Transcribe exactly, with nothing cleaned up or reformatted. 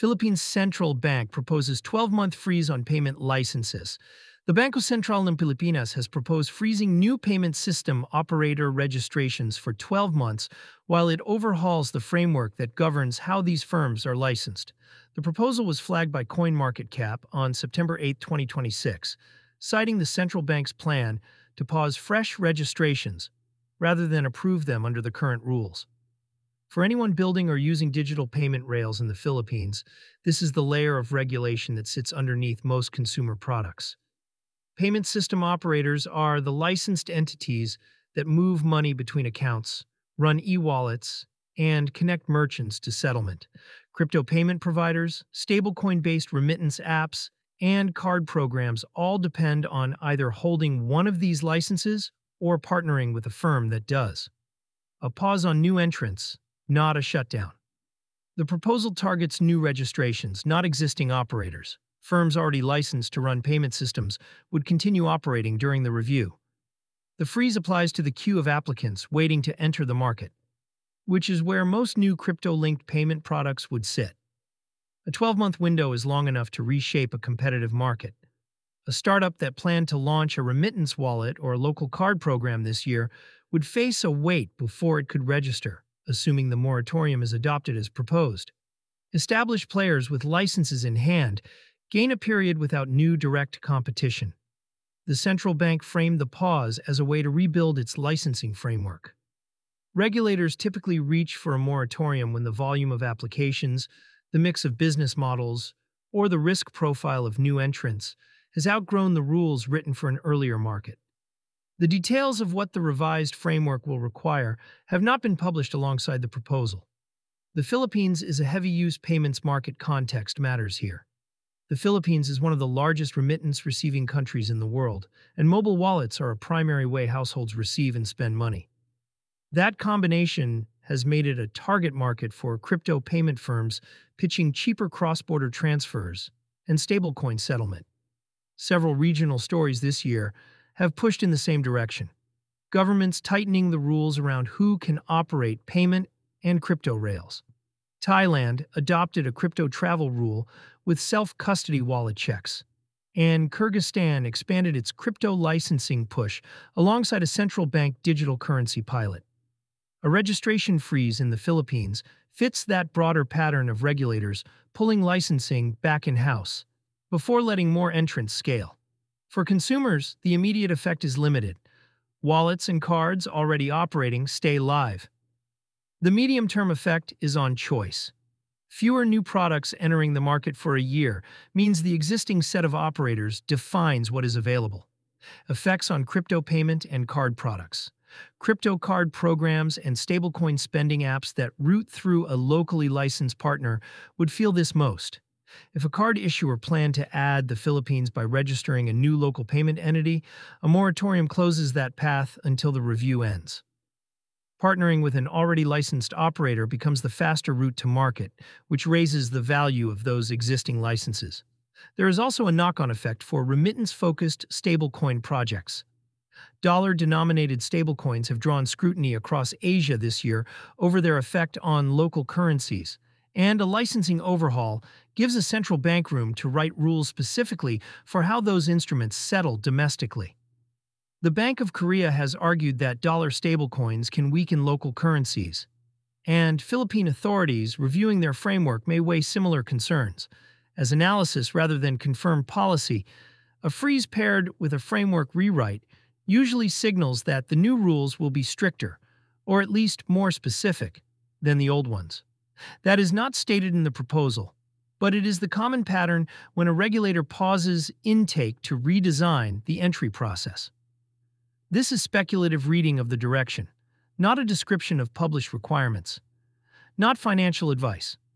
Philippines Central Bank proposes twelve-month freeze on payment licenses. The Bangko Sentral ng Pilipinas has proposed freezing new payment system operator registrations for twelve months while it overhauls the framework that governs how these firms are licensed. The proposal was flagged by CoinMarketCap on September eighth, twenty twenty-six, citing the central bank's plan to pause fresh registrations rather than approve them under the current rules. For anyone building or using digital payment rails in the Philippines, this is the layer of regulation that sits underneath most consumer products. Payment system operators are the licensed entities that move money between accounts, run e-wallets, and connect merchants to settlement. Crypto payment providers, stablecoin-based remittance apps, and card programs all depend on either holding one of these licenses or partnering with a firm that does. A pause on new entrants, not a shutdown. The proposal targets new registrations, not existing operators. Firms already licensed to run payment systems would continue operating during the review. The freeze applies to the queue of applicants waiting to enter the market, which is where most new crypto-linked payment products would sit. A twelve-month window is long enough to reshape a competitive market. A startup that planned to launch a remittance wallet or a local card program this year would face a wait before it could register, assuming the moratorium is adopted as proposed. Established players with licenses in hand gain a period without new direct competition. The central bank framed the pause as a way to rebuild its licensing framework. Regulators typically reach for a moratorium when the volume of applications, the mix of business models, or the risk profile of new entrants has outgrown the rules written for an earlier market. The details of what the revised framework will require have not been published alongside the proposal. The Philippines is a heavy-use payments market. Context matters here. The Philippines is one of the largest remittance-receiving countries in the world, and mobile wallets are a primary way households receive and spend money. That combination has made it a target market for crypto payment firms pitching cheaper cross-border transfers and stablecoin settlement. Several regional stories this year have pushed in the same direction. Governments tightening the rules around who can operate payment and crypto rails. Thailand adopted a crypto travel rule with self-custody wallet checks, and Kyrgyzstan expanded its crypto licensing push alongside a central bank digital currency pilot. A registration freeze in the Philippines fits that broader pattern of regulators pulling licensing back in-house before letting more entrants scale. For consumers, the immediate effect is limited. Wallets and cards already operating stay live. The medium-term effect is on choice. Fewer new products entering the market for a year means the existing set of operators defines what is available. Effects on crypto payment and card products. Crypto card programs and stablecoin spending apps that route through a locally licensed partner would feel this most. If a card issuer planned to add the Philippines by registering a new local payment entity, a moratorium closes that path until the review ends. Partnering with an already licensed operator becomes the faster route to market, which raises the value of those existing licenses. There is also a knock-on effect for remittance-focused stablecoin projects. Dollar-denominated stablecoins have drawn scrutiny across Asia this year over their effect on local currencies, and a licensing overhaul gives a central bank room to write rules specifically for how those instruments settle domestically. The Bank of Korea has argued that dollar stablecoins can weaken local currencies, and Philippine authorities reviewing their framework may weigh similar concerns. As analysis rather than confirmed policy, a freeze paired with a framework rewrite usually signals that the new rules will be stricter, or at least more specific, than the old ones. That is not stated in the proposal, but it is the common pattern when a regulator pauses intake to redesign the entry process. This is speculative reading of the direction, not a description of published requirements. Not financial advice.